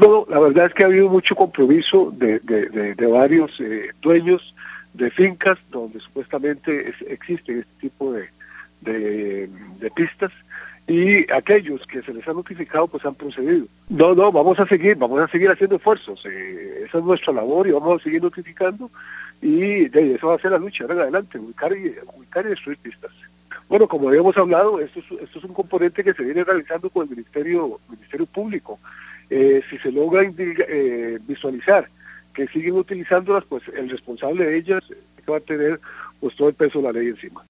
No, la verdad es que ha habido mucho compromiso de varios dueños de fincas donde supuestamente existen este tipo de pistas, y aquellos que se les ha notificado pues han procedido. No, vamos a seguir haciendo esfuerzos, esa es nuestra labor y vamos a seguir notificando, y eso va a ser la lucha ahora en adelante, ubicar y destruir pistas. Bueno, como habíamos hablado, esto es un componente que se viene realizando con el Ministerio Público. Si se logra visualizar que siguen utilizándolas, pues el responsable de ellas va a tener pues todo el peso de la ley encima.